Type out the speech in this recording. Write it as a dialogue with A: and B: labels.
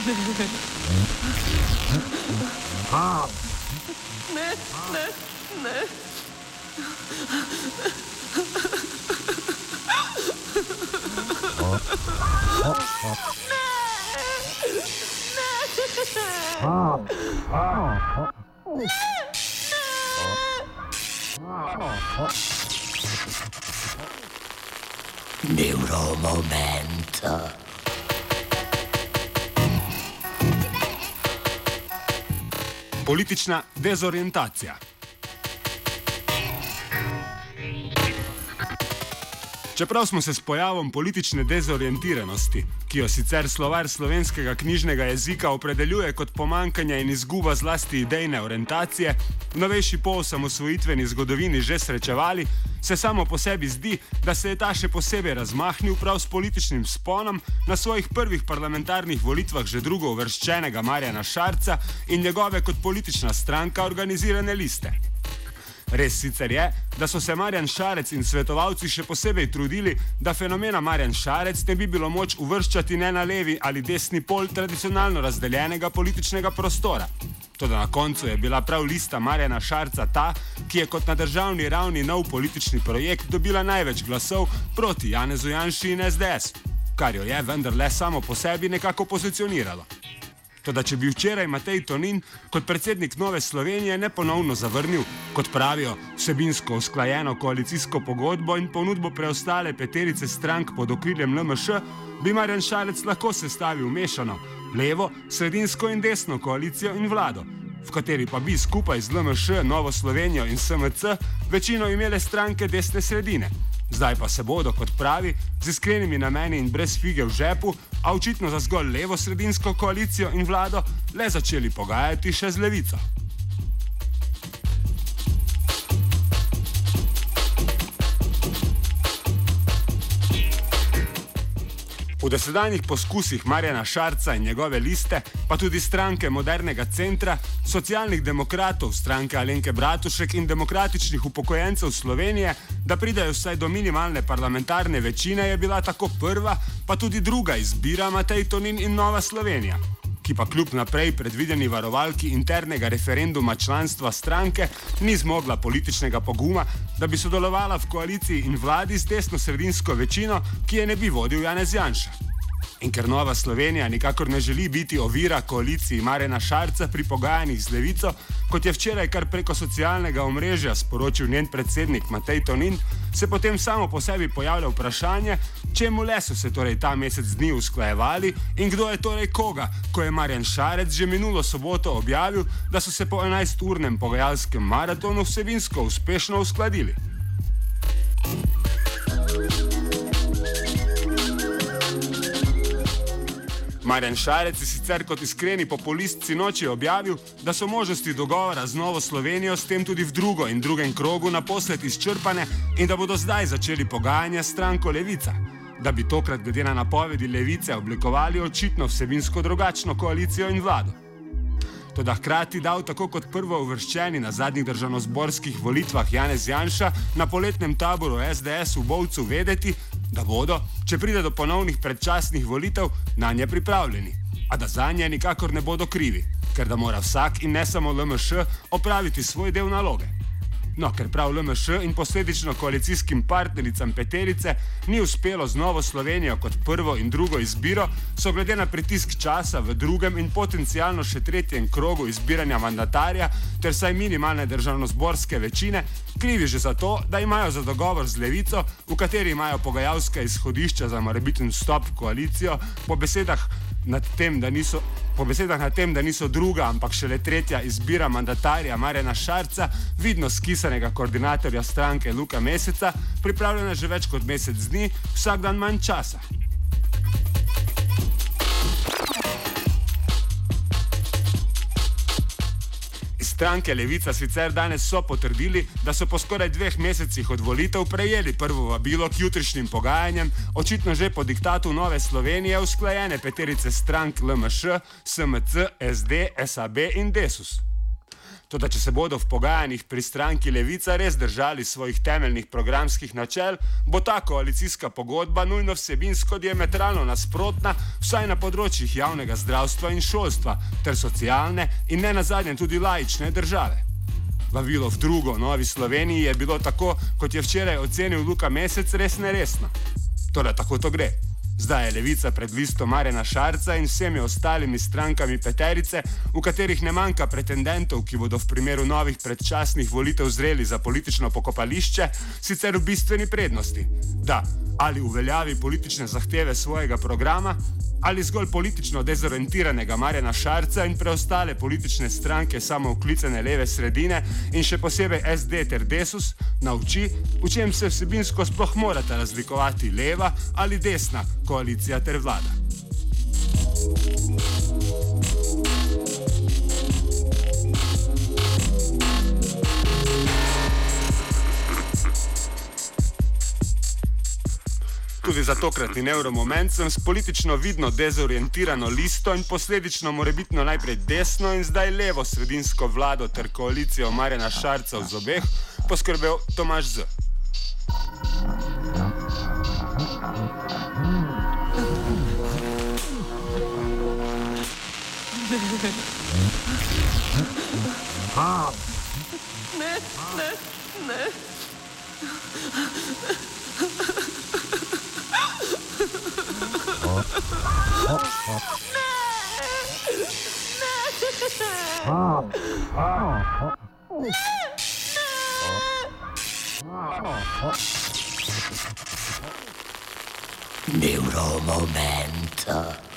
A: Neuromomento.
B: Politična dezorientacija. Čeprav smo se s pojavom politične dezorientiranosti, ki jo sicer slovar slovenskega knjižnega jezika opredeljuje kot pomankanje in izguba zlasti idejne orientacije, v novejši poosamosvojitveni zgodovini že srečevali, se samo po sebi zdi, da se je ta še posebej razmahnil prav s političnim sponom na svojih prvih parlamentarnih volitvah že drugo uvrščenega Marjana Šarca in njegove kot politična stranka organizirane liste. Res sicer je, da so se Marjan Šarec in svetovalci še posebej trudili, da fenomena Marjan Šarec ne bi bilo moč uvrščati ne na levi ali desni pol tradicionalno razdeljenega političnega prostora. Toda na koncu je bila prav lista Marjana Šarca ta, ki je kot na državni ravni nov politični projekt dobila največ glasov proti Janezu Janši in SDS, kar jo je vendarle samo po sebi nekako pozicioniralo. Toda če bi včeraj Matej Tonin kot predsednik Nove Slovenije neponovno zavrnil, kot pravijo, vsebinsko usklajeno koalicijsko pogodbo in ponudbo preostale peterice strank pod okriljem LMŠ, bi Marjan Šarec lahko sestavil mešano, levo, sredinsko in desno koalicijo in vlado, v kateri pa bi skupaj z LMŠ, Novo Slovenijo in SMC večino imele stranke desne sredine. Zdaj pa se bodo, kot pravi, z iskrenimi nameni in brez fige v žepu, a očitno za zgolj levo-sredinsko koalicijo in vlado, le začeli pogajati še z levico. V dosedanjih poskusih Marjana Šarca in njegove liste, pa tudi stranke Modernega centra, socialnih demokratov, stranke Alenke Bratušek in demokratičnih upokojencev Slovenije, da pridejo vsaj do minimalne parlamentarne večine, je bila tako prva, pa tudi druga izbira Matej Tonin in Nova Slovenija, ki pa kljub naprej predvideni varovalki internega referenduma članstva stranke ni zmogla političnega poguma, da bi sodelovala v koaliciji in vladi z desno-sredinsko večino, ki je ne bi vodil Janez Janša. In ker Nova Slovenija nikakor ne želi biti ovira koaliciji Marjana Šarca pri pogajanjih z levico, kot je včeraj kar preko socialnega omrežja sporočil njen predsednik Matej Tonin, se potem samo po sebi pojavlja vprašanje, čemu le so se torej ta mesec dni usklajevali in kdo je torej koga, ko je Marjan Šarec že minulo soboto objavil, da so se po 11-urnem pogajalskem maratonu vsebinsko uspešno uskladili. Marjan Šarec je sicer kot iskreni populist sinoči objavil, da so možnosti dogovora z Novo Slovenijo s tem tudi v drugem krogu naposled izčrpane in da bodo zdaj začeli pogajanja s stranko Levica, da bi tokrat glede na napovedi Levice oblikovali očitno vsebinsko drugačno koalicijo in vlado. Toda hkrati dal tako kot prvo uvrščeni na zadnjih državnozborskih volitvah Janez Janša na poletnem taboru SDS v Bovcu vedeti, da bodo, če pride do ponovnih predčasnih volitev, na nje pripravljeni, a da za nje nikakor ne bodo krivi, ker da mora vsak in ne samo LMŠ opraviti svoj del naloge. No, ker prav LMŠ in posledično koalicijskim partnericam peterice ni uspelo z Novo Slovenijo kot prvo in drugo izbiro, so glede na pritisk časa v drugem in potencialno še tretjem krogu izbiranja mandatarja ter saj minimalne državnozborske večine krivi že za to, da imajo za dogovor z Levico, v kateri imajo pogajalska izhodišča za morebiten vstop v koalicijo, po besedah nad tem, da niso druga, ampak šele tretja izbira mandatarja Marjana Šarca, vidno skisanega koordinatorja stranke Luka Meseca, pripravljena že več kot mesec dni, vsak dan manj časa. Stranke Levica sicer danes so potrdili, da so po skoraj 2 mesecih od volitev prejeli prvo vabilo k jutrišnjim pogajanjem, očitno že po diktatu Nove Slovenije usklajene peterice strank LMŠ, SMC, SD, SAB in Desus. Toda če se bodo v pogajanjih pri stranki Levica res držali svojih temeljnih programskih načel, bo ta koalicijska pogodba nujno vsebinsko diametralno nasprotna, vsaj na področjih javnega zdravstva in šolstva, ter socialne in ne nazadnje tudi laične države. Vabilo v drugo Novi Sloveniji je bilo tako, kot je včeraj ocenil Luka Mesec, res neresno. Toda tako to gre. Zdaj je Levica pred listo Marjana Šarca in vsemi ostalimi strankami peterice, v katerih ne manjka pretendentov, ki bodo v primeru novih predčasnih volitev zreli za politično pokopališče, sicer v bistveni prednosti. Da, ali uveljavi politične zahteve svojega programa, ali zgolj politično dezorientiranega Marjana Šarca in preostale politične stranke samooklicane leve sredine in še posebej SD ter Desus nauči, v čem se vsebinsko sploh morata razlikovati leva ali desna koalicija ter vlada. Tudi za tokratni Neuromoment sem s politično vidno dezorientirano listo in posledično morebitno najprej desno in zdaj levo sredinsko vlado ter koalicijo Marjana Šarca v zobeh poskrbel Tomaž Z. Ne.
A: Neuromoment.